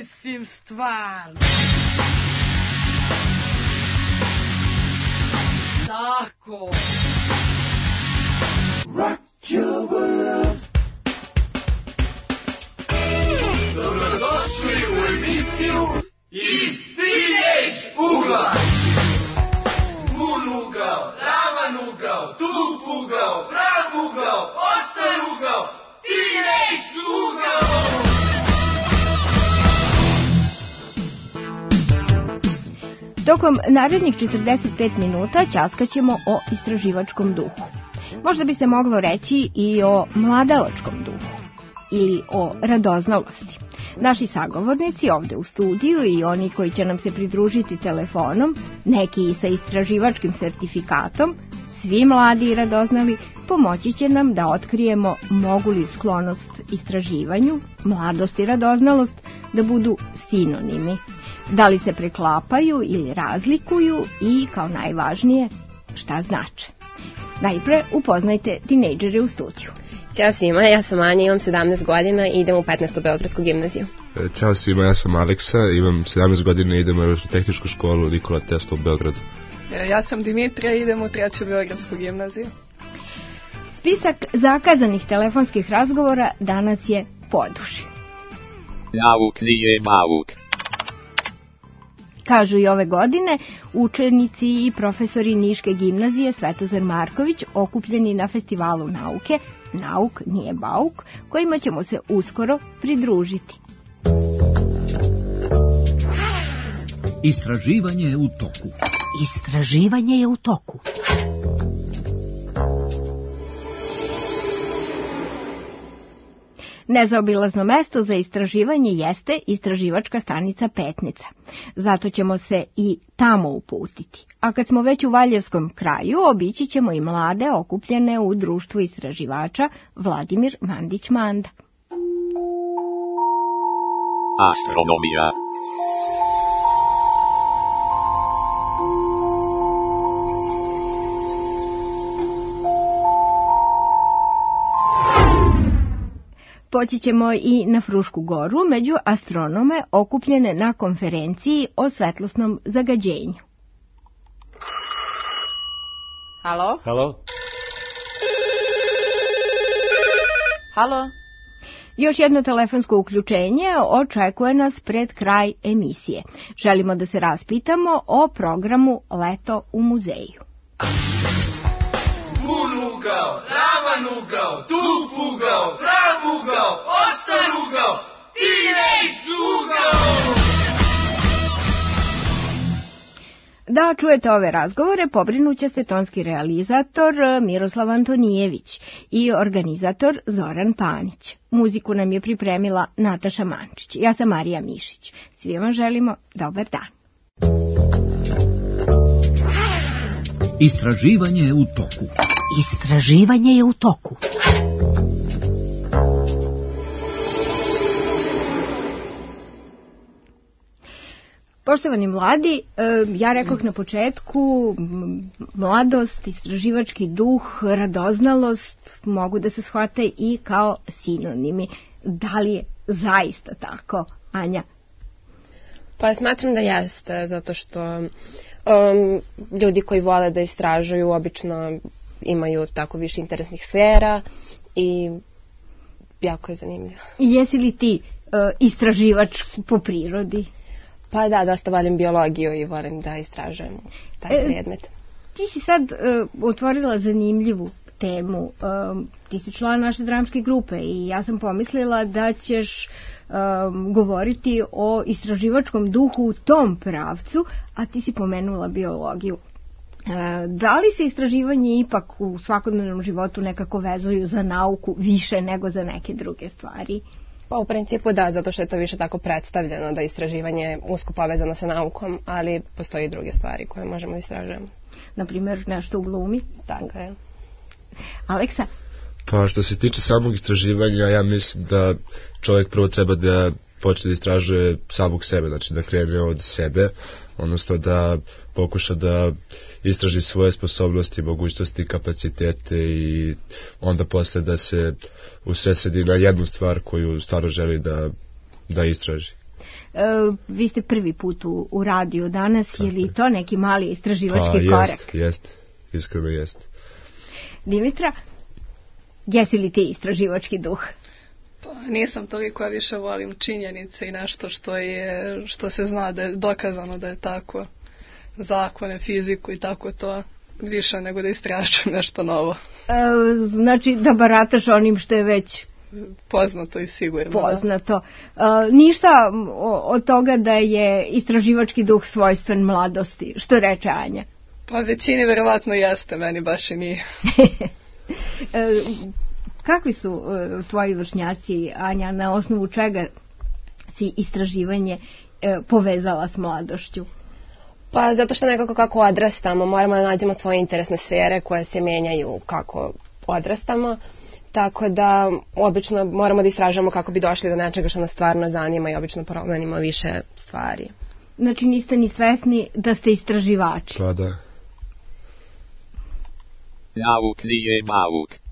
mislim stvarno. Tako. Rock your world. Dobrodošli u emisiju Iz Teenage ugla. Pun ugao, ravan ugao, tup ugao, prav ugao, ostar ugao, Teenage ugao. Tokom narednih 45 minuta ćaskaćemo o istraživačkom duhu. Možda bi se moglo reći i o mladalačkom duhu ili o radoznalosti. Naši sagovornici ovde u studiju i oni koji će nam se pridružiti telefonom, neki i sa istraživačkim sertifikatom, svi mladi i radoznali, pomoći će nam da otkrijemo mogu li sklonost istraživanju, mladost i radoznalost da budu sinonimi. Da li se preklapaju ili razlikuju i, kao najvažnije, šta znače. Najpre upoznajte tinejdžere u studiju. Ćao svima, ja sam Anja, imam 17 godina i idem u 15. Beogradsku gimnaziju. Ćao svima, ja sam Aleksa, imam 17 godina i idem u tehničku školu Nikola Tesla u Beogradu. Ja sam Dimitrija i idem u 3. Beogradsku gimnaziju. Spisak zakazanih telefonskih razgovora danas je poduži. Nauk nije mauk. Kažu i ove godine učenici i profesori Niške gimnazije Svetozar Marković okupljeni na festivalu nauke Nauk nije bauk, kojima ćemo se uskoro pridružiti. Istraživanje je u toku. Istraživanje je u toku. Nezaobilazno mesto za istraživanje jeste istraživačka stanica Petnica. Zato ćemo se i tamo uputiti. A kad smo već u Valjevskom kraju, obići ćemo i mlade okupljene u društvu istraživača Vladimir Mandić-Manda. Astronomija. Poći ćemo i na Frušku goru među astronome okupljene na konferenciji o svetlosnom zagađenju. Halo? Halo? Halo? Još jedno telefonsko uključenje očekuje nas pred kraj emisije. Želimo da se raspitamo o programu Leto u muzeju. Pun ugao, ravan ugao, tup ugao, prav ugao, ostar ugao, Teenage ugao. Da čujete ove razgovore, pobrinuće se tonski realizator Miroslav Antonijević i organizator Zoran Panić. Muziku nam je pripremila Nataša Mančić. Ja sam Marija Mišić. Svima želimo dobar dan. Istraživanje je u toku. Istraživanje je u toku. Poštovani mladi, ja rekoh na početku, mladost, istraživački duh, radoznalost mogu da se shvate i kao sinonimi. Da li je zaista tako, Anja? Pa smatram da jeste, zato što ljudi koji vole da istražuju obično imaju tako više interesnih sfera i jako je zanimljivo. Jesi li ti istraživač po prirodi? Pa da, dosta volim biologiju i volim da istražujem taj predmet. Ti si sad otvorila zanimljivu temu. Ti si član naše dramske grupe i ja sam pomislila da ćeš govoriti o istraživačkom duhu u tom pravcu, a ti si pomenula biologiju. Da li se istraživanje ipak u svakodnevnom životu nekako vezuju za nauku više nego za neke druge stvari? Pa u principu da, zato što je to više tako predstavljeno da je istraživanje usko povezano sa naukom, ali postoji i druge stvari koje možemo da istražujemo. Naprimjer, nešto u glumi? Tako je. Aleksa? Pa što se tiče samog istraživanja, ja mislim da čovjek prvo treba da počne da istražuje samog sebe, znači da krene od sebe, odnosno da pokuša da istraži svoje sposobnosti, mogućnosti, kapacitete i onda posle da se usresredi na jednu stvar koju stvarno želi da istraži. Vi ste prvi put u radiju danas, je li to neki mali istraživački korak? Jeste, iskreno jeste. Dimitra, jesi li ti istraživački duh? Pa, nisam toliko, više volim činjenice i nešto što se zna da je dokazano da je tako, zakone, fiziku i tako to, više nego da istražujem nešto novo. Znači da barataš onim što je već poznato i sigurno. Poznato. Ništa od toga da je istraživački duh svojstven mladosti, što reče Anja? Pa većini verovatno jeste, meni baš i nije. Kakvi su tvoji vršnjaci, Anja, na osnovu čega si istraživanje povezala s mladošću? Pa zato što nekako kako odrastamo, moramo da nađemo svoje interesne sfere koje se menjaju kako odrastamo, tako da obično moramo da istražujemo kako bi došli do nečega što nas stvarno zanima i obično promenimo više stvari. Znači niste ni svesni da ste istraživači? Pa da. Nauk nije bauk.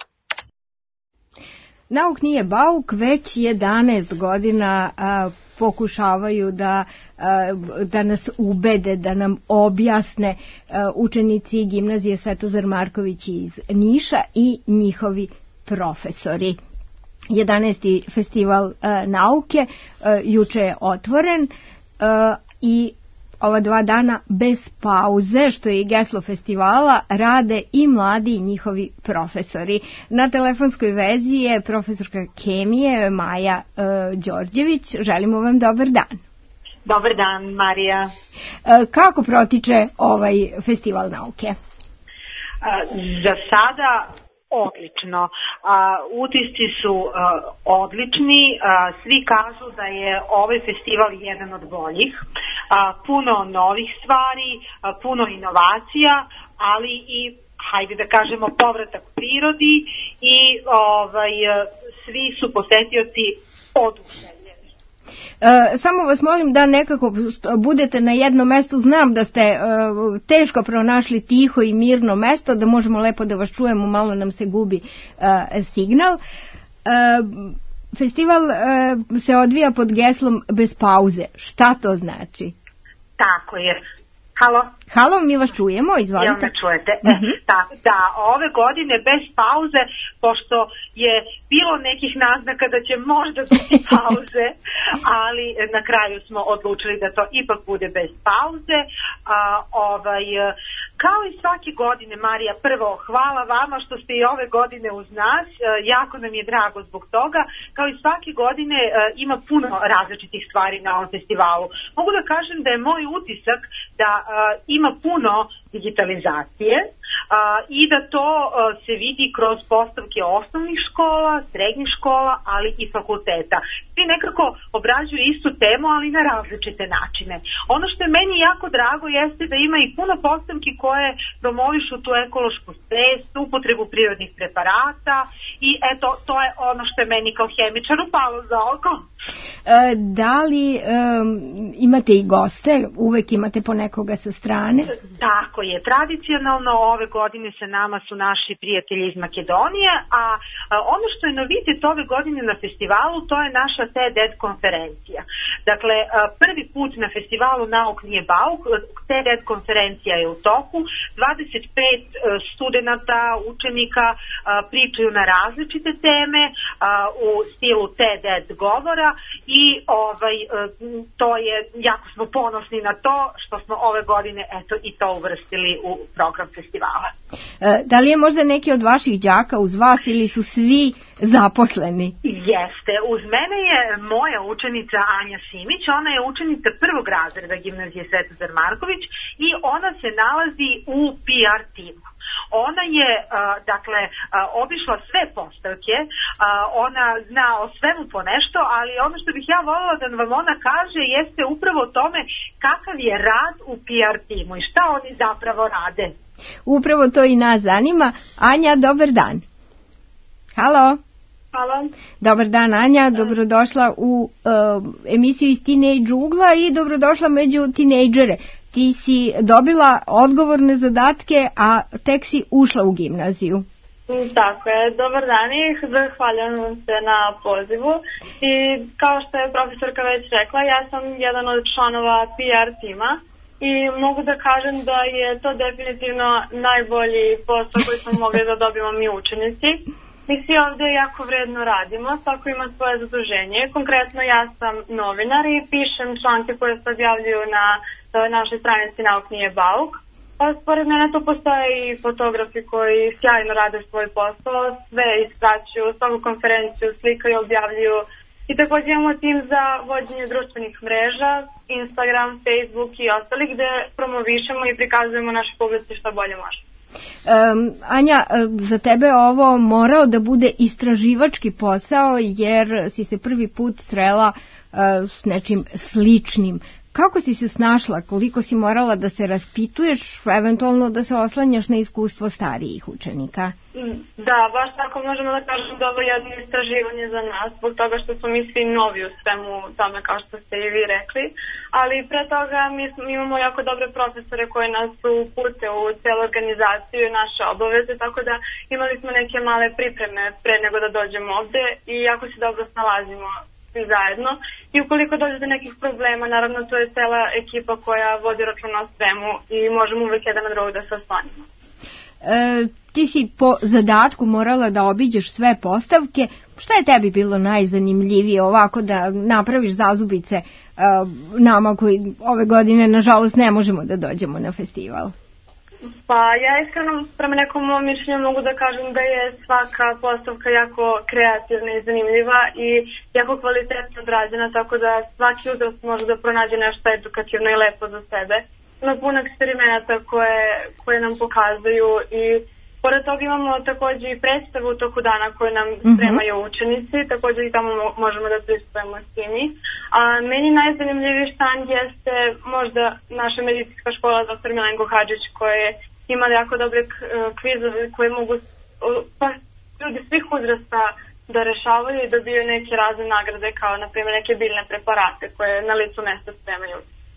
Nauk nije bauk, već 11 godina pokušavaju da nas ubede, da nam objasne učenici gimnazije Svetozar Marković iz Niša i njihovi profesori. 11. festival nauke juče je otvoren i ova 2 dana bez pauze, što je i geslo festivala, rade i mladi i njihovi profesori. Na telefonskoj vezi je profesorka kemije Maja Đorđević. Želimo vam dobar dan. Dobar dan, Marija. Kako protiče ovaj festival nauke? Za sada odlično. Utisci su odlični. Svi kažu da je ovaj festival jedan od boljih. Puno novih stvari, puno inovacija, ali i, hajde da kažemo, povratak prirodi i svi su posetioci oduševljeni. Samo vas molim da nekako budete na jednom mestu. Znam da ste teško pronašli tiho i mirno mesto, da možemo lepo da vas čujemo, malo nam se gubi signal. Festival se odvija pod geslom bez pauze. Šta to znači? Tako je. Halo? Halo, mi vas čujemo, izvolite. Jel me čujete? Da, ove godine bez pauze, pošto je bilo nekih naznaka da će možda biti pauze, ali na kraju smo odlučili da to ipak bude bez pauze. Kao i svake godine, Marija, prvo hvala vama što ste i ove godine uz nas, jako nam je drago zbog toga. Kao i svake godine ima puno različitih stvari na ovom festivalu. Mogu da kažem da je moj utisak da ima puno digitalizacije i da to se vidi kroz postavke osnovnih škola, srednjih škola, ali i fakulteta. Svi nekako obrađuju istu temu, ali na različite načine. Ono što je meni jako drago jeste da ima i puno postavki koje promovišu tu ekološku svest, upotrebu prirodnih preparata i eto, to je ono što je meni kao hemičaru palo za oko. Da li imate i goste? Uvek imate po nekoga sa strane? Tako je. Tradicionalno ove godine sa nama su naši prijatelji iz Makedonije, a ono što je novitet ove godine na festivalu, to je naša TED konferencija. Dakle, prvi put na festivalu Nauk nije bauk, TED konferencija je u toku, 25 studenata, učenika pričaju na različite teme u stilu TED govora i to je, jako smo ponosni na to što smo ove godine eto i to uvrstili u program festivala. Da li je možda neki od vaših đaka uz vas ili su svi zaposleni? Jeste, uz mene je moja učenica Anja Simić, ona je učenica 1. razreda gimnazije Svetozar Marković i ona se nalazi u PR timu. Ona je, obišla sve postavke, ona zna o svemu po nešto, ali ono što bih ja voljela da vam ona kaže jeste upravo o tome kakav je rad u PR timu i šta oni zapravo rade. Upravo to i nas zanima. Anja, dobar dan. Halo. Halo. Dobar dan, Anja, dobrodošla u emisiju iz Teenage ugla i dobrodošla među tinejdžere. Ti si dobila odgovorne zadatke, a tek si ušla u gimnaziju. Tako je, dobar dan i zahvaljujem vam se na pozivu i kao što je profesorka već rekla, ja sam jedan od članova PR tima i mogu da kažem da je to definitivno najbolji posao koji smo mogli da dobijemo mi učenici. Mi svi ovde jako vredno radimo, svako ima svoje zaduženje. Konkretno ja sam novinar i pišem članke koje se objavljuju na našoj stranici Nauk nije bauk. Pored mene tu postoje i fotografi koji sjajno rade svoj posao, sve ispraćuju, svaku konferenciju slikaju, objavljuju. I također imamo tim za vođenje društvenih mreža, Instagram, Facebook i ostali gde promovišemo i prikazujemo naše publici što bolje može. Anja, za tebe je ovo morao da bude istraživački posao jer si se prvi put srela s nečim sličnim. Kako si se snašla, koliko si morala da se raspituješ, eventualno da se oslanjaš na iskustvo starijih učenika? Da, baš tako možemo da kažem da ovo je jedno istraživanje za nas, zbog toga što smo mi svi novi u svemu tome kao što ste i vi rekli, ali pre toga mi imamo jako dobre profesore koji nas upute u celu organizaciju i naše obaveze, tako da imali smo neke male pripreme pre nego da dođemo ovde i jako se dobro snalazimo svi zajedno. I ukoliko dođe do nekih problema, naravno to je cela ekipa koja vodi računa o svemu i možemo uvek jedan na drugog da se oslanimo. Ti si po zadatku morala da obiđeš sve postavke. Šta je tebi bilo najzanimljivije ovako da napraviš zazubice nama koji ove godine nažalost ne možemo da dođemo na festival? Pa ja iskreno prema nekom mom mišljenju mogu da kažem da je svaka postavka jako kreativna i zanimljiva i jako kvalitetno odrađena, tako da svaki uzrast može da pronađe nešto edukativno i lepo za sebe. Ima puno eksperimenata koje nam pokazuju i pored toga imamo također i predstavu u toku dana koje nam spremaju učenici, također i tamo možemo da pristupujemo s njimi. A meni najzanimljiviji štand jeste možda naša medicinska škola dr. Milenko Hadžić koja ima jako dobre kvizove koje mogu ljudi svih uzrasta da rešavaju i dobiju neke razne nagrade kao na primjer neke biljne preparate koje na licu mesta spremaju.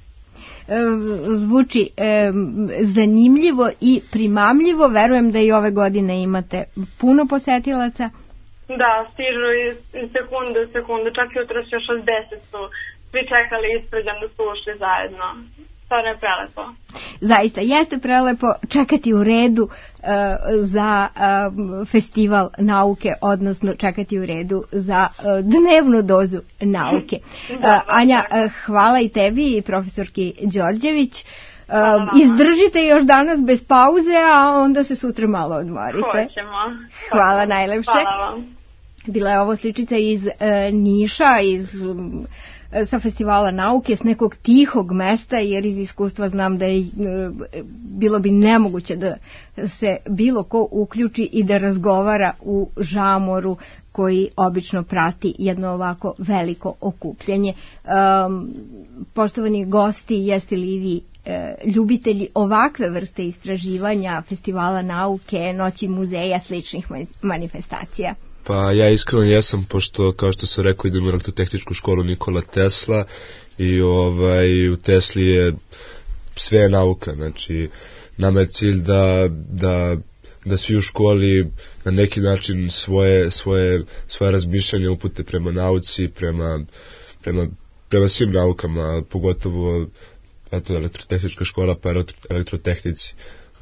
Zvuči zanimljivo i primamljivo. Verujem da i ove godine imate puno posetilaca. Da, stižu iz sekunde u sekundu, čak i jutros još od 10 su svi čekali ispređen da su ušli zajedno. Stvarno je prelepo. Zaista, jeste prelepo čekati u redu za festival nauke, odnosno čekati u redu za dnevnu dozu nauke. Anja, hvala i tebi i profesorki Đorđević. Izdržite još danas bez pauze, a onda se sutra malo odmorite. Hoćemo. Hvala najlepše. Hvala vam. Bila je ovo sličica iz Niša, sa festivala nauke, s nekog tihog mesta, jer iz iskustva znam da je bilo bi nemoguće da se bilo ko uključi i da razgovara u žamoru koji obično prati jedno ovako veliko okupljanje. Poštovani gosti, jeste li vi ljubitelji ovakve vrste istraživanja, festivala nauke, noći muzeja, sličnih manifestacija? Pa ja iskreno jesam, pošto kao što sam rekao idem u elektrotehničku školu Nikola Tesla i u Tesli je sve nauka, znači nama je cilj da svi u školi na neki način svoje razmišljanje upute prema nauci, prema svim naukama, pogotovo elektrotehnička škola pa elektrotehnici.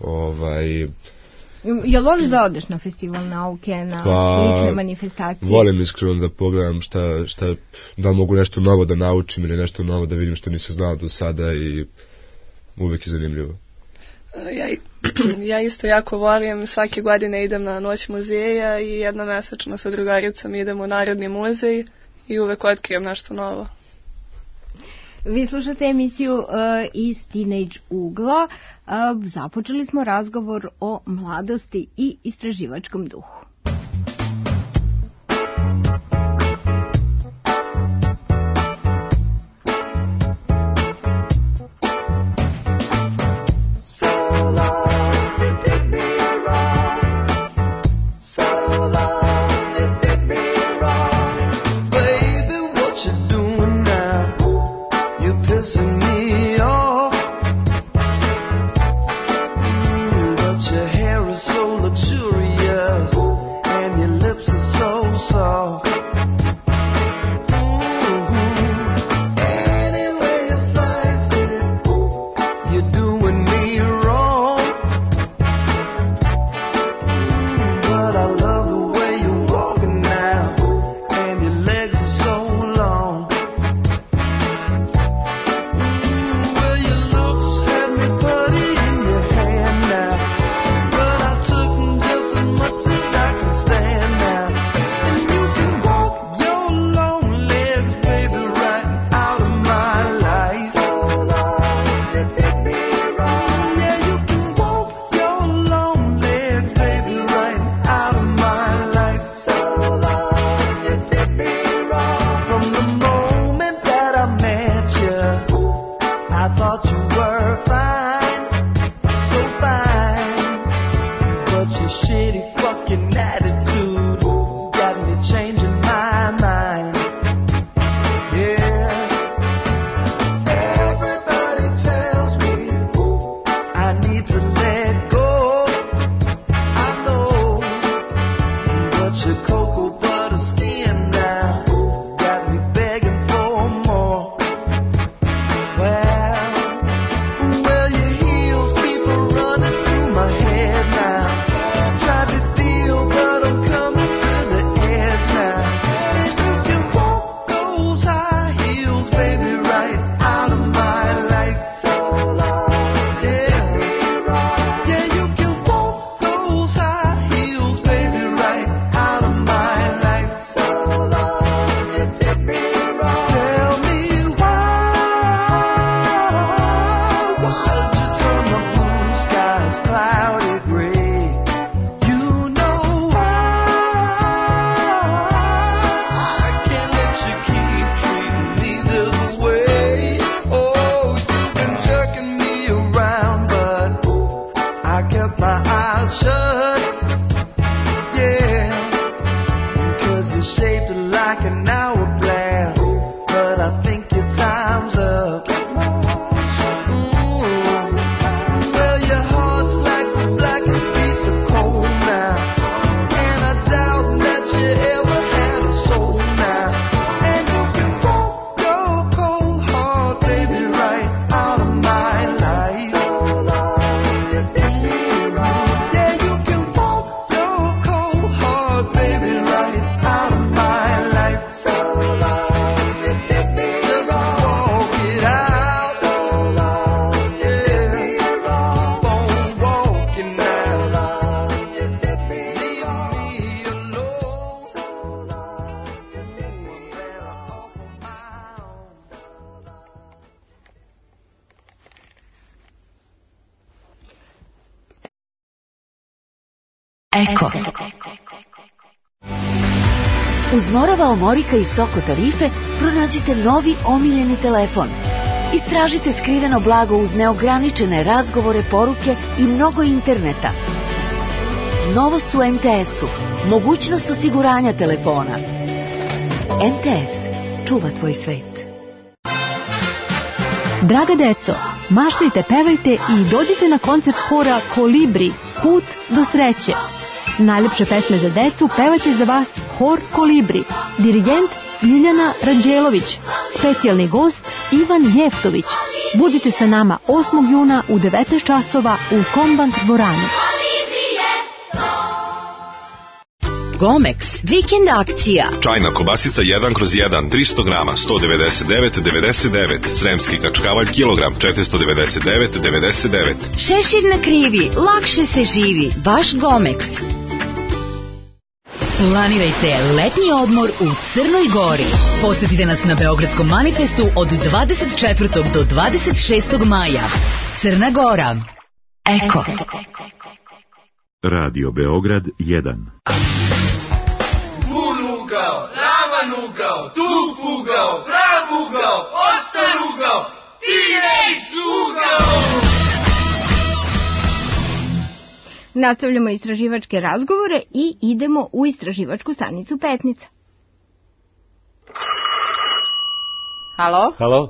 Jel voliš da odeš na festival nauke, na slične manifestacije? Volim iskreno da pogledam da mogu nešto novo da naučim ili nešto novo da vidim što nisam znao do sada i uvijek je zanimljivo. Ja isto jako volim, svake godine idem na noć muzeja i jednomesečno sa drugaricom idem u Narodni muzej i uvek otkrijem nešto novo. Vi slušate emisiju iz Teenage ugla. Započeli smo razgovor o mladosti i istraživačkom duhu. Your hair is so luxurious. Eko. Uz Morava Omorika i Soko tarife pronađite novi omiljeni telefon. Istražite skriveno blago uz neograničene razgovore, poruke i mnogo interneta. Novost u MTS-u. Mogućnost osiguranja telefona. MTS. Čuva tvoj svet. Draga deco, maštajte, pevajte i dođite na koncert hora Kolibri, Put do sreće. Najlepše pesme za decu pevaće za vas hor Kolibri, dirigent Ljiljana Ranđelović, specijalni gost Ivan Jeftović. Budite sa nama 8. juna u 19 časova u Kombank dvorani. Gomex, vikend akcija. Čajna kobasica 1/1, 300 grama, 199,99. Sremski kačkavalj kilogram, 499,99. Šešir na krivi, lakše se živi. Baš Gomex. Planirajte letnji odmor u Crnoj Gori. Posetite nas na Beogradskom manifestu od 24. do 26. maja. Crna Gora. Eko. Radio Beograd 1. Ugao, ravan ugao, tup ugao, prav ugao, ostar ugao, T-Rex ugao! Nastavljamo istraživačke razgovore i idemo u istraživačku stanicu Petnica. Halo? Halo?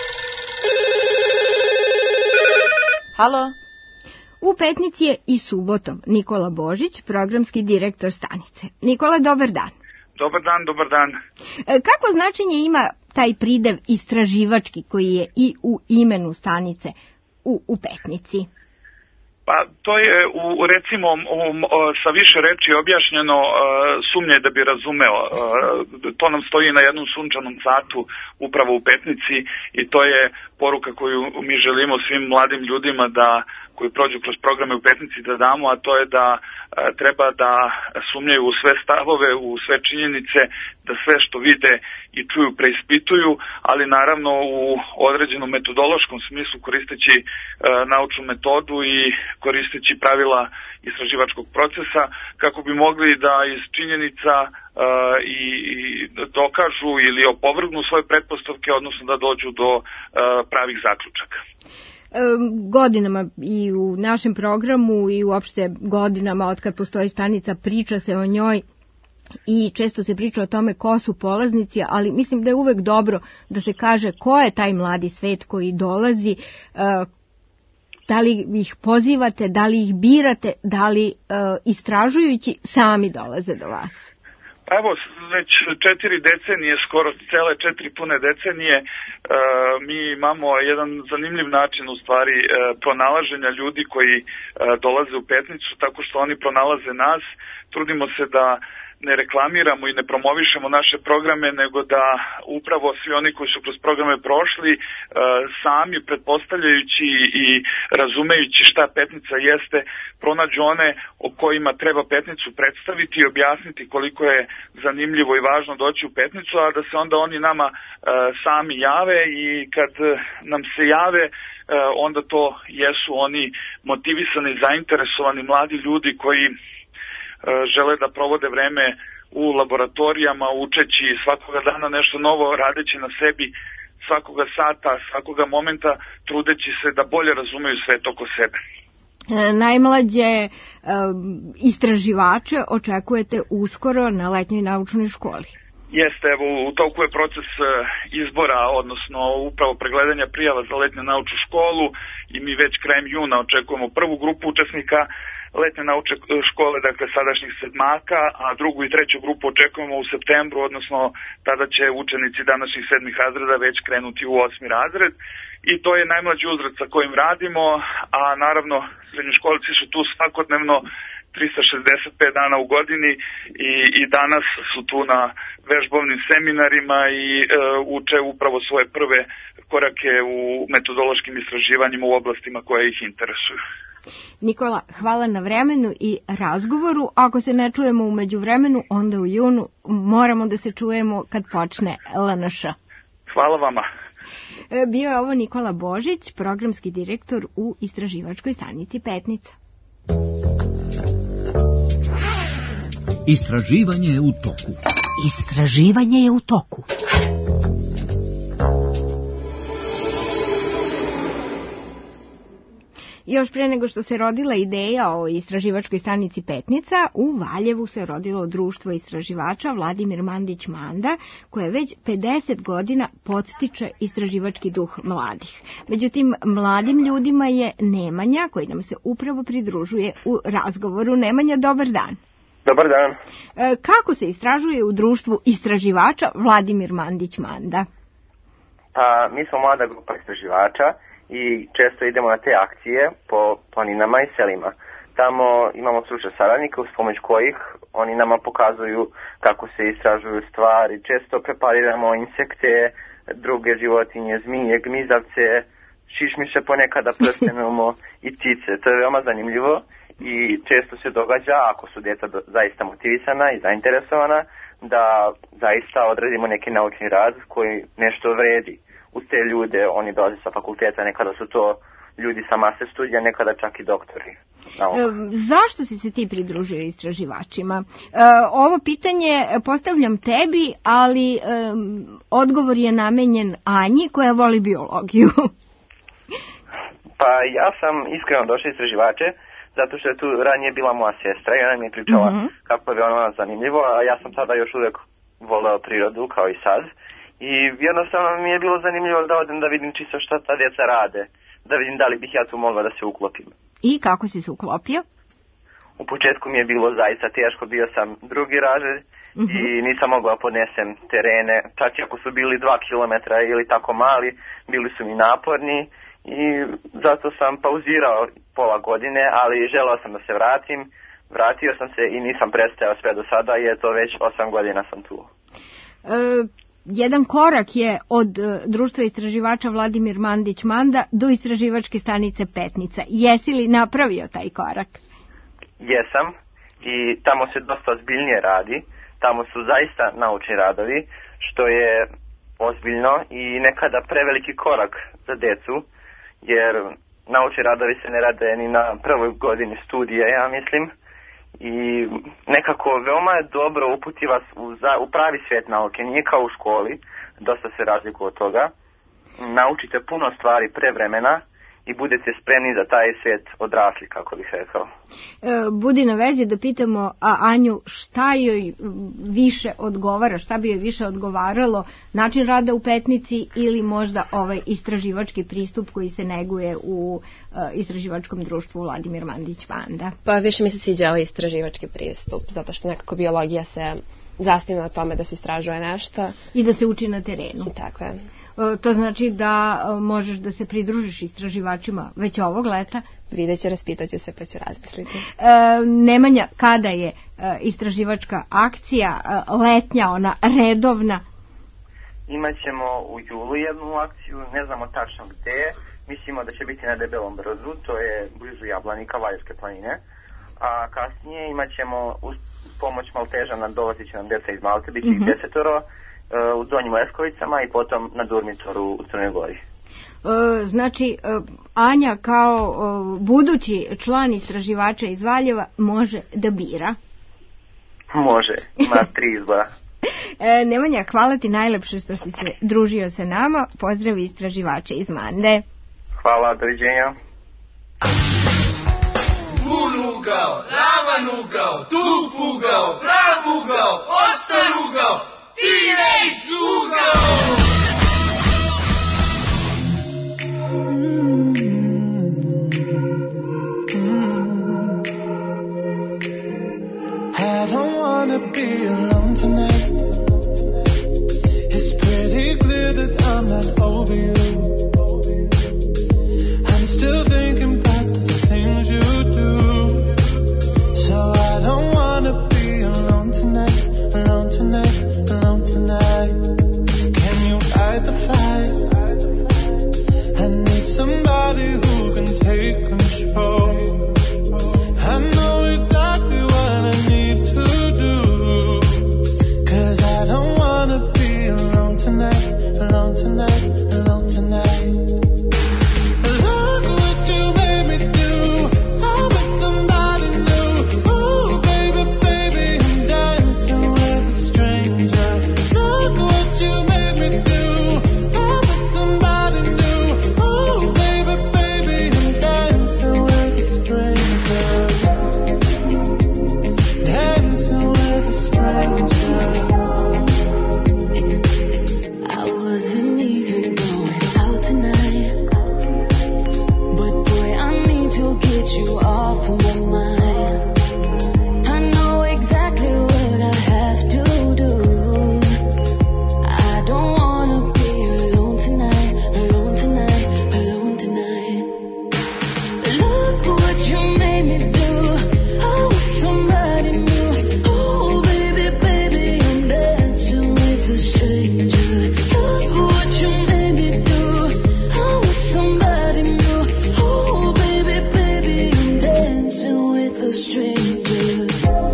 Halo? U Petnici je i subotom Nikola Božić, programski direktor stanice. Nikola, dobar dan. Dobar dan, dobar dan. Kako značenje ima taj pridev istraživački koji je i u imenu stanice u Petnici? Pa to je, recimo, sa više reči objašnjeno, sumnje da bi razumeo. To nam stoji na jednom sunčanom satu upravo u Petnici i to je poruka koju mi želimo svim mladim ljudima koji prođu kroz programe u Petnici da damo, a to je da treba da sumnjaju u sve stavove, u sve činjenice, da sve što vide i čuju preispituju, ali naravno u određenom metodološkom smislu koristeći naučnu metodu i koristeći pravila istraživačkog procesa kako bi mogli da iz činjenica i dokažu ili opovrgnu svoje pretpostavke, odnosno da dođu do pravih zaključaka. Godinama i u našem programu i uopšte godinama od kad postoji stanica priča se o njoj i često se priča o tome ko su polaznici, ali mislim da je uvek dobro da se kaže ko je taj mladi svet koji dolazi, da li ih pozivate, da li ih birate, da li istražujući sami dolaze do vas. Evo, već 4 decenije, skoro cele 4 pune decenije, mi imamo jedan zanimljiv način u stvari pronalaženja ljudi koji dolaze u Petnicu, tako što oni pronalaze nas. Trudimo se da ne reklamiramo i ne promovišemo naše programe, nego da upravo svi oni koji su kroz programe prošli, sami pretpostavljajući i razumejući šta Petnica jeste, pronađu one o kojima treba Petnicu predstaviti i objasniti koliko je zanimljivo i važno doći u Petnicu, a da se onda oni nama sami jave i kad nam se jave, onda to jesu oni motivisani, zainteresovani mladi ljudi koji žele da provode vreme u laboratorijama, učeći svakoga dana nešto novo, radeći na sebi svakoga sata, svakoga momenta, trudeći se da bolje razumeju svet oko sebe. Najmlađe istraživače očekujete uskoro na letnjoj naučnoj školi. Jeste, evo, u toku je proces izbora, odnosno upravo pregledanja prijava za letnju naučnu školu i mi već krajem juna očekujemo prvu grupu učesnika letnje naučne škole, dakle sadašnjih sedmaka, a drugu i treću grupu očekujemo u septembru, odnosno tada će učenici današnjih 7. razreda već krenuti u 8. razred i to je najmlađi uzrast sa kojim radimo, a naravno srednjoškolci su tu svakodnevno 365 dana u godini i danas su tu na vežbovnim seminarima i uče upravo svoje prve korake u metodološkim istraživanjima u oblastima koje ih interesuju. Nikola, hvala na vremenu i razgovoru. Ako se ne čujemo u međuvremenu, onda u junu moramo da se čujemo kad počne LNŠ. Hvala vama. Bio je ovo Nikola Božić, programski direktor u istraživačkoj stanici Petnica. Istraživanje je u toku. Istraživanje je u toku. Još pre nego što se rodila ideja o istraživačkoj stanici Petnica, u Valjevu se rodilo društvo istraživača Vladimir Mandić Manda, koje već 50 godina podstiče istraživački duh mladih. Međutim, mladim ljudima je Nemanja, koji nam se upravo pridružuje u razgovoru. Nemanja, dobar dan. Dobar dan. Kako se istražuje u društvu istraživača Vladimir Mandić Manda? Pa, mi smo mlada grupa istraživača i često idemo na te akcije po planinama i selima. Tamo imamo stručne saradnike uz pomoć kojih oni nama pokazuju kako se istražuju stvari. Često prepariramo insekte, druge životinje, zmije, gmizavce, šišmiše ponekada prstenemo i ptice. To je veoma zanimljivo i često se događa, ako su djeca zaista motivisana i zainteresovana, da zaista odradimo neki naučni rad koji nešto vredi. Uz te ljude oni dolaze sa fakulteta, nekada su to ljudi sa master studija, nekada čak i doktori. Zašto si se ti pridružio istraživačima? Ovo pitanje postavljam tebi, ali odgovor je namenjen Anji koja voli biologiju. Pa ja sam iskreno došao istraživače zato što je tu ranije bila moja sestra i ona mi je pričala kako je ona zanimljivo, a ja sam tada još uvijek voleo prirodu kao i sad. I jednostavno mi je bilo zanimljivo da odem da vidim čisto šta ta djeca rade, da vidim da li bih ja tu mogla da se uklopim. I kako si se uklopio? U početku mi je bilo zaista teško, bio sam drugi razred i nisam mogla podnesem terene, čak i ako su bili 2 kilometra ili tako mali, bili su mi naporni i zato sam pauzirao pola godine, ali želeo sam da se vratim, vratio sam se i nisam prestajao sve do sada i eto već 8 godina sam tu. Jedan korak je od društva istraživača Vladimir Mandić Manda do istraživačke stanice Petnica. Jesi li napravio taj korak? Jesam i tamo se dosta ozbiljnije radi. Tamo su zaista naučni radovi, što je ozbiljno i nekada preveliki korak za decu, jer naučni radovi se ne rade ni na prvoj godini studija, ja mislim. I nekako veoma je dobro uputi vas u pravi svijet nauke, nije kao u školi, dosta se razlikuje od toga. Naučite puno stvari pre vremena i budete spremni za taj svijet odrasli, kako bih rekao. Budi na vezi da pitamo Anju šta joj više odgovara, šta bi joj više odgovaralo, način rada u Petnici ili možda ovaj istraživački pristup koji se neguje u istraživačkom društvu Vladimir Mandić Manda? Pa više mi se sviđa ovaj istraživački pristup, zato što nekako biologija se zasniva na tome da se istražuje nešto. I da se uči na terenu. Tako je. To znači da možeš da se pridružiš istraživačima već ovog leta? Vidjet ću, raspitaću se pa ću razmisliti. Nemanja, kada je istraživačka akcija letnja, ona redovna? Imaćemo u julu jednu akciju, ne znamo tačno gde. Mislimo da će biti na Debelom brdu, to je blizu Jablanika, Valjevske planine. A kasnije imaćemo uz pomoć Maltežana, dolazit će nam djeca iz Malte, bit će ih 10 u Donjim Leskovicama i potom na Durmitoru u Crnoj Gori. Znači, Anja kao budući član istraživača iz Valjeva može da bira? Može, ima 3 izbora. Nemanja, hvala ti najlepše što si se družio sa nama. Pozdravi istraživače iz Mande. Hvala, doviđenja. Bun ugao, ravan ugao, tup ugao, prav ugao, ostar ugao, Teenage ugao! I don't wanna be alone tonight. It's pretty clear that I'm not over you. I'm still thinking about the things you do. So I don't wanna be alone tonight, alone tonight, alone tonight. Can you fight the fight? I need somebody who can take control. I know exactly what I need to do. 'Cause I don't wanna be alone tonight, alone tonight, alone tonight. for my mind. I know exactly what I have to do. I don't wanna be alone tonight, alone tonight, alone tonight. Look what you made me do. Oh, somebody new. Oh, baby, baby, I'm dancing with a stranger. Look what you made me do. Oh, somebody new. Oh, baby, baby, I'm dancing with a stranger.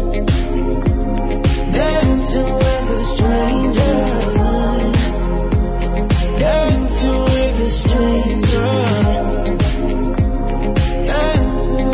Dancing with a stranger. Dancing with a stranger. Dancing.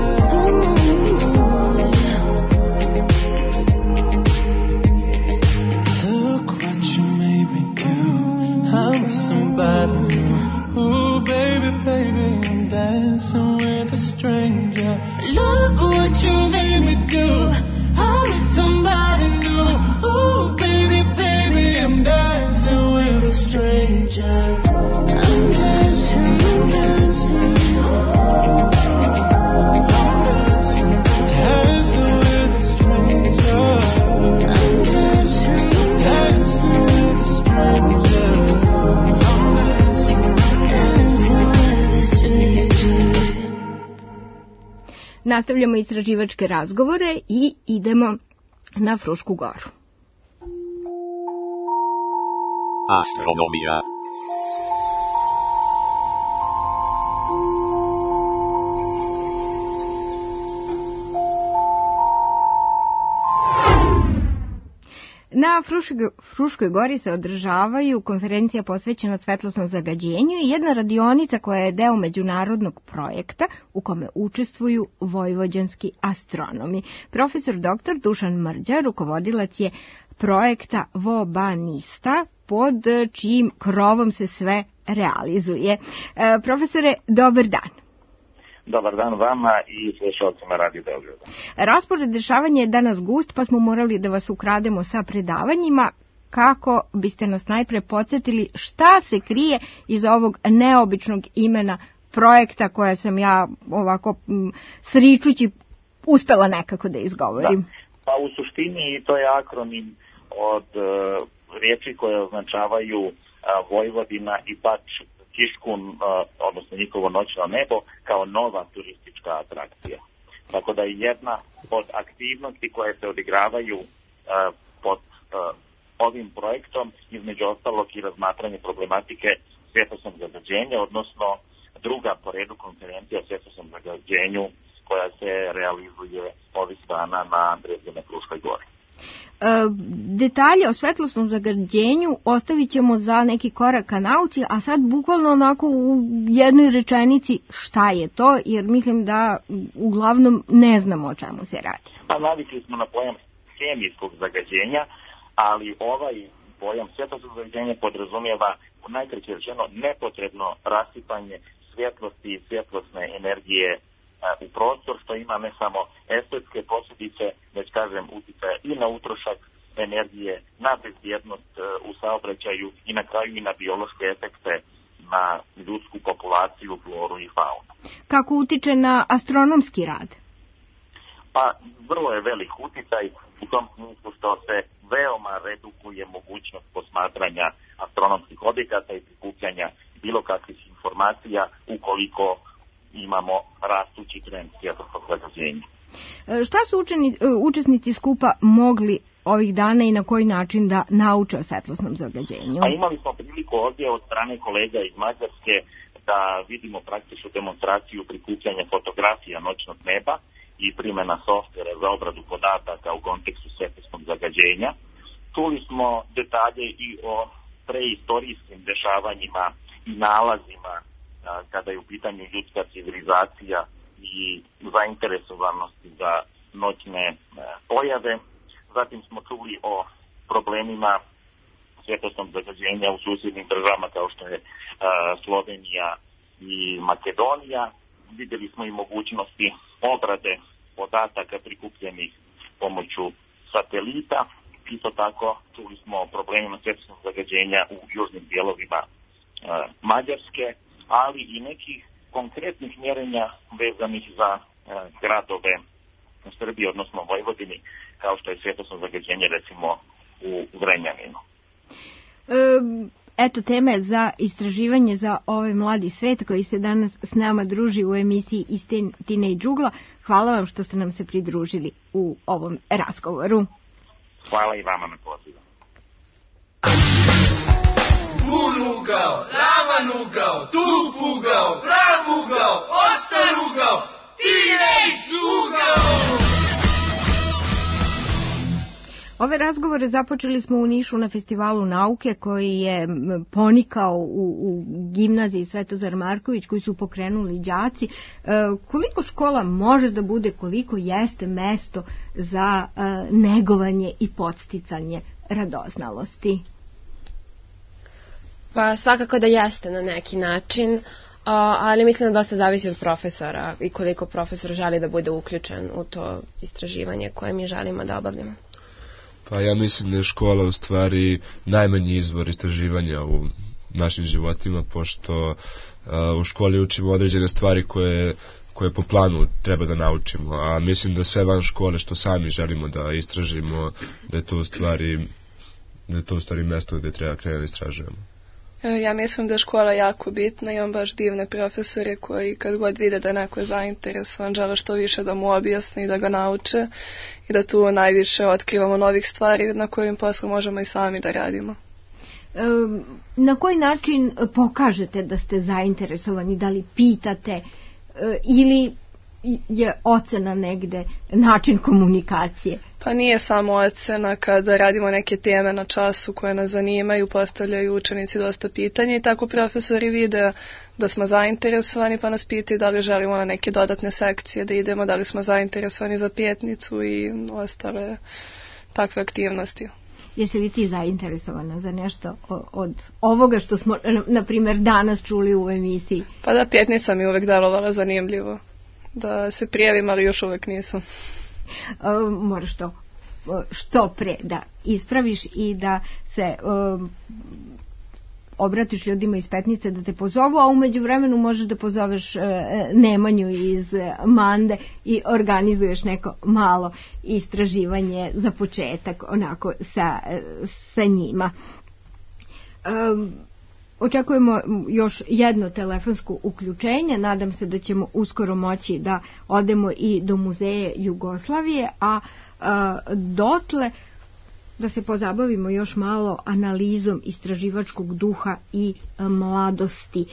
Look what you made me do. I'm somebody new. Ooh, baby, baby, I'm dancing with a stranger. Look what you made me do. I'm somebody new. Ooh, baby, baby, I'm dancing with a stranger. I'm dancing, I'm dancing. Dancing with a stranger. I'm dancing, dancing with a stranger. I'm dancing, dancing with a stranger. Nastavljamo istraživačke razgovore i idemo na Frušku goru. Astronomija. Na Fruškoj gori se održavaju konferencija posvećena svetlosnom zagađenju i jedna radionica koja je deo međunarodnog projekta u kome učestvuju vojvođanski astronomi. Profesor dr. Dušan Mrđa rukovodilac je projekta Vobanista, pod čijim krovom se sve realizuje. Profesore, dobar dan. Dobar dan vama i slušalcima Radio Beograda. Raspored dešavanja je danas gust, pa smo morali da vas ukrademo sa predavanjima. Kako biste nas najpre podsjetili šta se krije iz ovog neobičnog imena projekta koja sam ja ovako sričući uspela nekako da izgovorim? Da. Pa u suštini to je akronim od riječi koje označavaju Vojvodina i Bač Kiškun, odnosno njihovo noćno nebo, kao nova turistička atrakcija. Tako da je jedna od aktivnosti koje se odigravaju pod ovim projektom, između ostalog i razmatranje problematike svjetlosnog zagađenja, odnosno druga po redu konferencija o svjetlosnom zagađenju koja se realizuje ovih dana na Drezgene Fruškoj gori. Detalje o svetlosnom zagađenju ostavit ćemo za neki korak ka nauci, a sad bukvalno onako u jednoj rečenici šta je to, jer mislim da uglavnom ne znamo o čemu se radi. Pa navikli smo na pojam hemijskog zagađenja, ali ovaj pojam svjetlosnog zagađenja podrazumijeva najkraće rečeno nepotrebno rasipanje svjetlosti i svjetlosne energije u prostor, što ima ne samo estetske posljedice, već kažem uticaje i na utrošak energije, na bezbjednost u saobraćaju i na kraju i na biološke efekte na ljudsku populaciju, floru i faunu. Kako utiče na astronomski rad? Pa vrlo je velik uticaj u tom smislu što se veoma redukuje mogućnost posmatranja astronomskih objekata i prikupljanja bilo kakvih informacija ukoliko imamo rastući trend svjetlosnog zagađenja. Šta su učesnici skupa mogli ovih dana i na koji način da nauče o svjetlosnom zagađenju? A imali smo priliku ovdje od strane kolega iz Mađarske da vidimo praktičnu demonstraciju prikupljanja fotografija noćnog neba i primjena softvera za obradu podataka u kontekstu svjetlosnog zagađenja. Čuli smo detalje i o preistorijskim dešavanjima i nalazima kada je u pitanju ljudska civilizacija i zainteresovanosti za noćne pojave. Zatim smo čuli o problemima svjetlosnog zagađenja u susjednim državama kao što je Slovenija i Makedonija. Vidjeli smo i mogućnosti obrade podataka prikupljenih pomoću satelita. Isto tako čuli smo o problemima svjetlosnog zagađenja u južnim dijelovima Mađarske, ali i nekih konkretnih mjerenja vezanih za gradove u Srbiji, odnosno Vojvodini, kao što je svjetlosno zagađenje recimo u Zrenjaninu. Eto, teme za istraživanje za ovaj mladi svet koji se danas s nama druži u emisiji iz Teenage ugla. Hvala vam što ste nam se pridružili u ovom razgovoru. Hvala i vama na pozivu. Bun ugao, ravan ugao, tup ugao, prav ugao, ostar ugao, Teenage ugao! Ove razgovore započeli smo u Nišu na Festivalu nauke koji je ponikao u gimnaziji Svetozar Marković koji su pokrenuli đaci. Koliko škola može da bude, koliko jeste mesto za negovanje i podsticanje radoznalosti? Pa svakako da jeste na neki način, ali mislim da dosta zavisi od profesora i koliko profesor želi da bude uključen u to istraživanje koje mi želimo da obavljamo. Pa ja mislim da je škola u stvari najmanji izvor istraživanja u našim životima, pošto u školi učimo određene stvari koje po planu treba da naučimo, a mislim da sve van škole što sami želimo da istražimo, da je to u stvari mesto gde treba krenuti da istražujemo. Ja mislim da je škola jako bitna, imam baš divne profesore koji kad god vide da je neko zainteresovan, žele što više da mu objasni, da ga nauče i da tu najviše otkrivamo novih stvari na kojim posle možemo i sami da radimo. Na koji način pokažete da ste zainteresovani, da li pitate ili je ocena negde način komunikacije? Pa nije samo ocena, kada radimo neke teme na času koje nas zanimaju, postavljaju učenici dosta pitanja i tako profesori vide da smo zainteresovani pa nas pitaju da li želimo na neke dodatne sekcije da idemo, da li smo zainteresovani za pjetnicu i ostale takve aktivnosti. Jesi li ti zainteresovana za nešto od ovoga što smo, na primjer, danas čuli u emisiji? Pa da, pjetnica mi uvek delovala zanimljivo. Da se prijavim, ali još uvek nisam. Moraš to što pre da ispraviš i da se obratiš ljudima iz Petnice da te pozovu, a umeđu vremenu možeš da pozoveš Nemanju iz Mande i organizuješ neko malo istraživanje za početak onako sa njima. Očekujemo još jedno telefonsko uključenje, nadam se da ćemo uskoro moći da odemo i do muzeja Jugoslavije, a dotle da se pozabavimo još malo analizom istraživačkog duha i mladosti.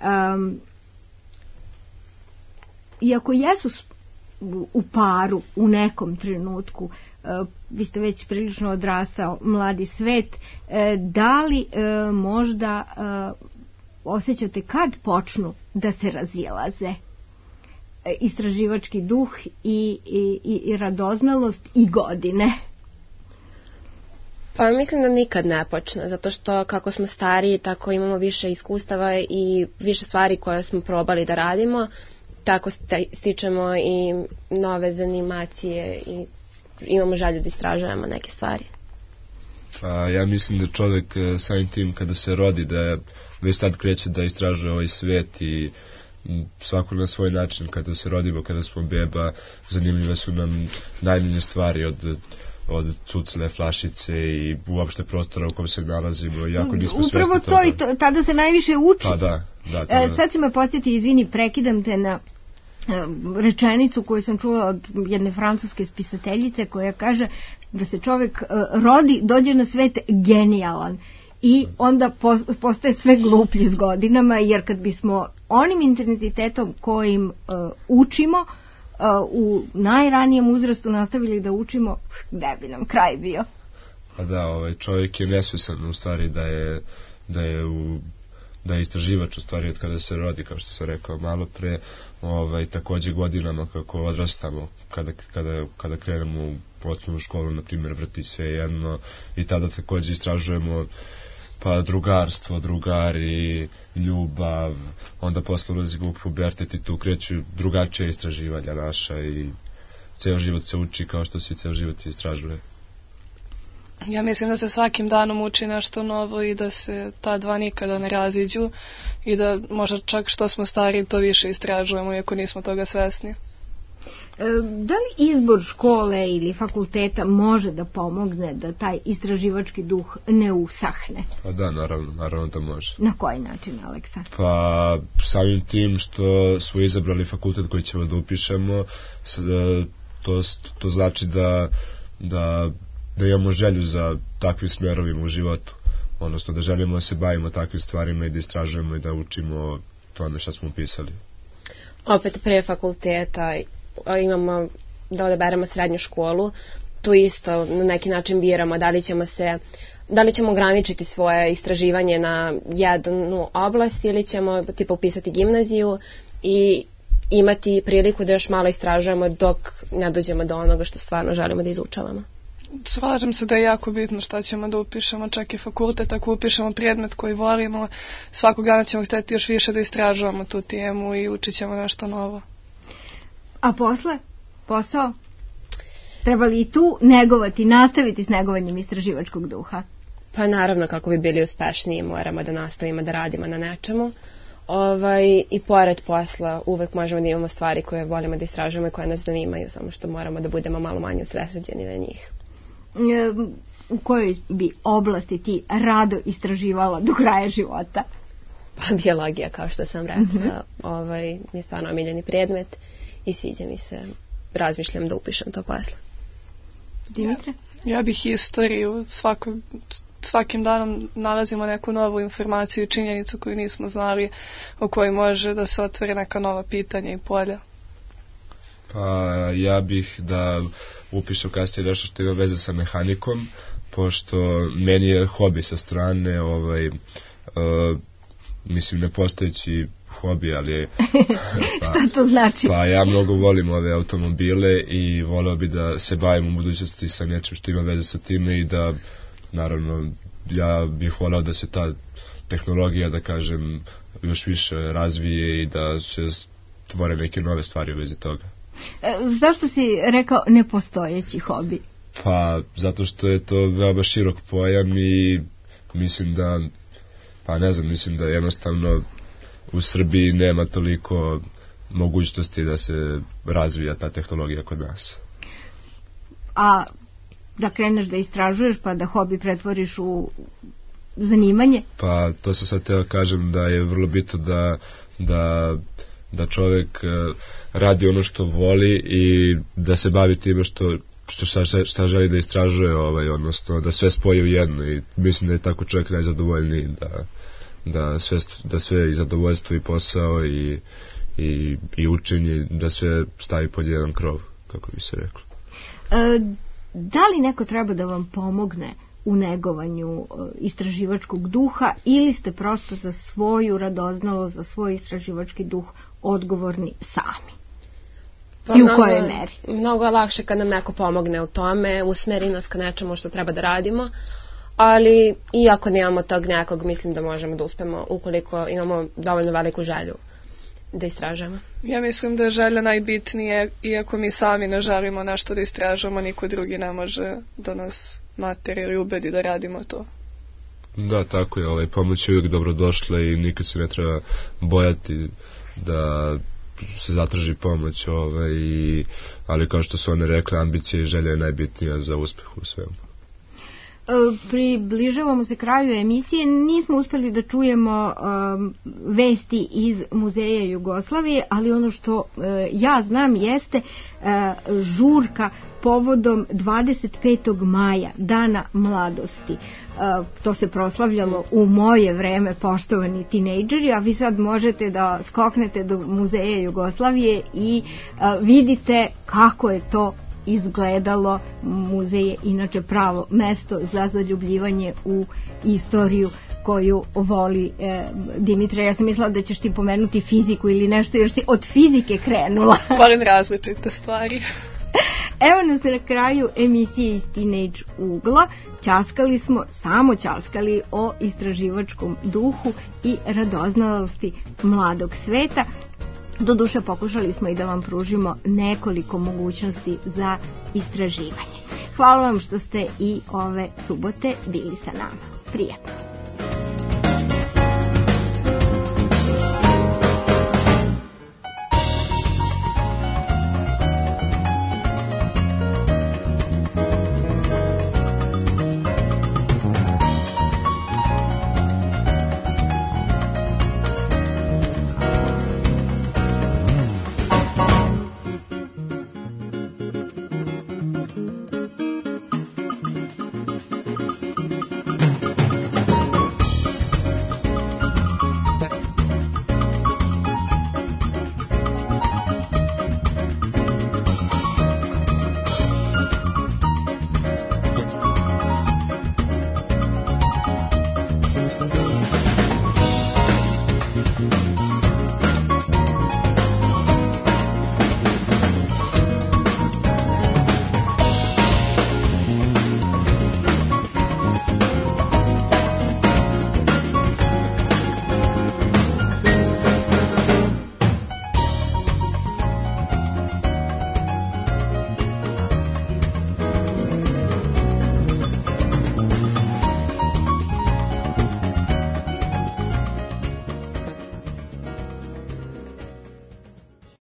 Iako jesu u paru u nekom trenutku, vi ste već prilično odrastao mladi svet, da li možda osjećate kad počnu da se razilaze istraživački duh i radoznalost i godine? Pa mislim da nikad ne počne, zato što kako smo stariji, tako imamo više iskustava i više stvari koje smo probali da radimo, tako stičemo i nove zanimacije i imamo želju da istražujemo neke stvari. Pa ja mislim da čovjek samim tim kada se rodi da već tad kreće da istražuje ovaj svet i svako na svoj način. Kada se rodimo, kada smo beba, zanimljive su nam najmanje stvari od cucne flašice i uopšte prostora u kojem se nalazimo. Jako nismo svesni toga. Upravo to i tada se najviše uči. Pa da. Sad si me podsjetio, izvini, prekidam te na rečenicu koju sam čula od jedne francuske spisateljice koja kaže da se čovjek rodi, dođe na svet genijalan i onda postaje sve gluplji s godinama, jer kad bismo onim intenzitetom kojim učimo u najranijem uzrastu nastavili da učimo, gde bi nam kraj bio? Pa da, čovjek je nesvjesan u stvari da je istraživač u stvari od kada se rodi, kao što sam rekao malo pre, takođe godinama kako odrastamo, kada krenemo u osnovnu školu, na primjer, vrti sve jedno i tada takođe istražujemo pa drugarstvo, drugari, ljubav, onda posle ulazimo u pubertet i tu kreću drugačije istraživanja naša i ceo život se uči kao što se ceo život istražuje. Ja mislim da se svakim danom uči nešto novo i da se ta dva nikada ne raziđu i da možda čak što smo stari to više istražujemo iako nismo toga svesni. Da li izbor škole ili fakulteta može da pomogne da taj istraživački duh ne usahne? Pa da, naravno da može. Na koji način, Aleksa? Pa samim tim što smo izabrali fakultet koji ćemo da upišemo, to znači da imamo želju za takvim smerovima u životu. Odnosno da želimo da se bavimo takvim stvarima i da istražujemo i da učimo tome što smo upisali. Opet pre fakulteta imamo da odaberemo srednju školu, tu isto na neki način biramo da li ćemo ograničiti svoje istraživanje na jednu oblast ili ćemo tipa upisati gimnaziju i imati priliku da još malo istražujemo dok ne dođemo do onoga što stvarno želimo da izučavamo. Slažem se da je jako bitno šta ćemo da upišemo, čak i fakultet, ako upišemo predmet koji volimo, svakog dana ćemo htjeti još više da istražujemo tu temu i učit ćemo nešto novo. A posle? Posao? Treba li i tu nastaviti s negovanjem istraživačkog duha? Pa naravno, kako bi bili uspešniji moramo da nastavimo da radimo na nečemu. I pored posla uvek možemo da imamo stvari koje volimo da istražujemo i koje nas zanimaju, samo što moramo da budemo malo manje usrećeni na njih. U kojoj bi oblasti ti rado istraživala do kraja života? Pa biologija, kao što sam rekla. Mi je stvarno omiljeni predmet i sviđa mi se. Razmišljam da upišem to posle. Dimitra? Ja bih istoriju. Svakim danom nalazimo neku novu informaciju i činjenicu koju nismo znali, o kojoj može da se otvori neka nova pitanja i polja. Pa ja bih da upišem kasnije nešto što ima veze sa mehanikom, pošto meni je hobi sa strane, mislim nepostojeći hobi, ali šta to znači? Pa ja mnogo volim ove automobile i voleo bi da se bavim u budućnosti sa nečim što ima veze sa time i da, naravno, ja bih voleo da se ta tehnologija, da kažem, još više razvije i da se stvore neke nove stvari u vezi toga. Zašto si rekao nepostojeći hobi? Pa zato što je to veoma širok pojam i mislim da, pa ne znam, mislim da jednostavno u Srbiji nema toliko mogućnosti da se razvija ta tehnologija kod nas. A da kreneš da istražuješ pa da hobi pretvoriš u zanimanje? Pa to se sad teo kažem da je vrlo bitno da čovjek radi ono što voli i da se bavi time šta želi da istražuje, odnosno da sve spoji u jedno, i mislim da je tako čovjek najzadovoljniji, da sve i zadovoljstvo i posao i učenje, da sve stavi pod jedan krov, kako bi se reklo. Da li neko treba da vam pomogne u negovanju istraživačkog duha ili ste prosto za svoju radoznalost, za svoj istraživački duh odgovorni sami? Pa i u kojoj meri? Mnogo je lakše kad nam neko pomogne u tome, usmeri nas ka nečemu što treba da radimo, ali iako nemamo tog nekog, mislim da možemo da uspemo ukoliko imamo dovoljno veliku želju da istražujemo. Ja mislim da je želja najbitnije, iako mi sami ne želimo nešto da istražujemo, niko drugi ne može da nas natera ili ubedi da radimo to. Da, tako je, pomoć je uvijek dobrodošla i nikad se ne treba bojati da se zatraži pomoć, ali kao što su one rekle, ambicija i želja je najbitnija za uspeh u svemu. Približavamo se kraju emisije, nismo uspjeli da čujemo vesti iz Muzeja Jugoslavije, ali ono što ja znam jeste žurka povodom 25. maja, Dana mladosti. To se proslavljalo u moje vreme, poštovani tinejdžeri, a vi sad možete da skoknete do Muzeja Jugoslavije i vidite kako je to izgledalo. Muzej je inače pravo mesto za zaljubljivanje u istoriju koju voli Dimitra. Ja sam mislila da ćeš ti pomenuti fiziku ili nešto, jer si od fizike krenula. Volim različite stvari. Evo nas na kraju emisije iz Teenage ugla. Ćaskali smo, samo ćaskali o istraživačkom duhu i radoznalosti mladog sveta. Doduše pokušali smo i da vam pružimo nekoliko mogućnosti za istraživanje. Hvala vam što ste i ove subote bili sa nama. Prijatno.